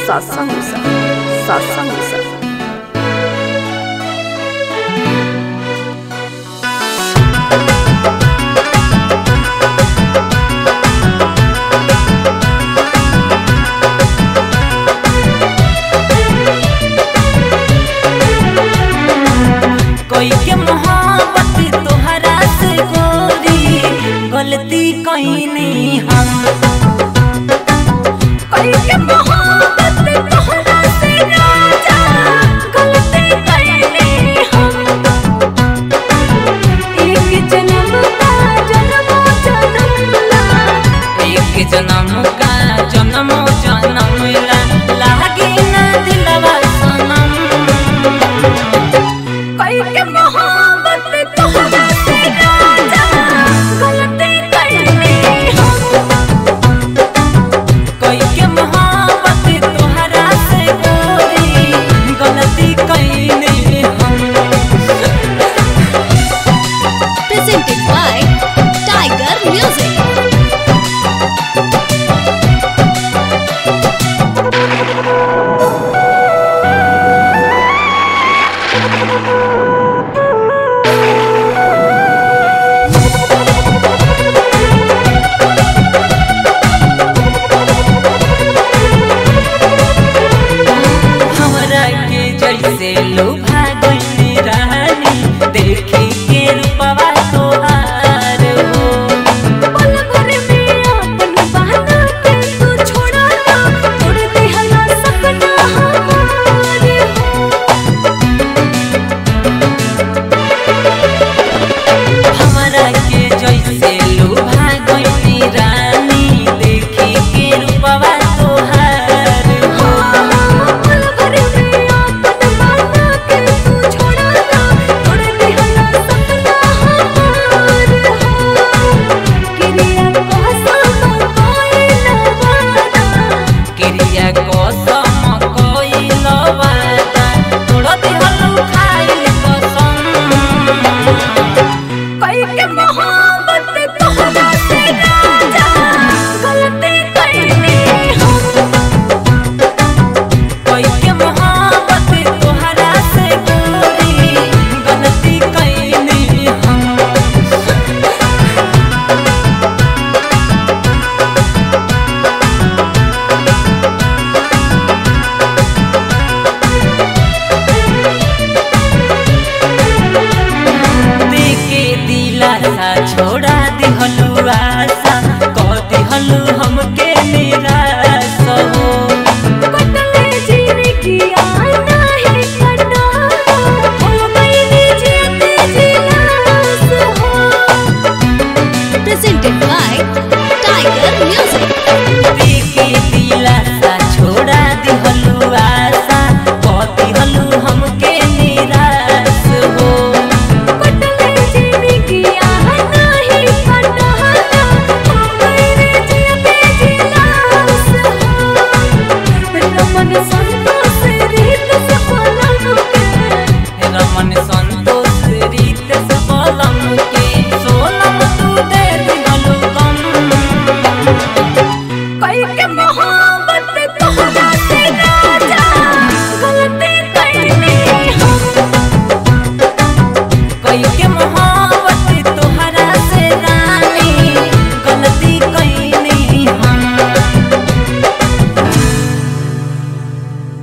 Sasamsa, Sasamsa. कोई के मोहब्बत तोहरा से गोरी गलती कोई नहीं हम कोई के मोहब्बत तोहरा से राजा गलती कोई नहीं हम एक जन्म का जन्मो जन्म ला एक जन्म का जन्मो जन्म ला लागे ना दिलवा सनम कोई के मोहब्बत तोहरा से राजा गलती करनी हम कोई के मोहब्बत तोहरा से गोरी गलती करनी हम। Presented by Tiger Music. हमरा के जैसे लोभा गइल रहनी देखी के रूपवा तोहार हो पल भर में अपन बहाना के तू छोड़ा ना तोड़ दिहला सपना हमार हमरा के जैसे लोभा गइल रानी देखी के रूपवा तोहार हो पल भर में अपन बहाना के तू छोड़ा ना तोड़ दिहला सपना हमार किरिया कसम कोइल वादा तोड़ दिहलु खाइल कसम कोई के मोहब्बत तोहरा से राजा गलती करनी हम कोई के मोहब्बत तोहरा से गोरी गलती करनी हम। देके दिलासा छोड़ा दिहलो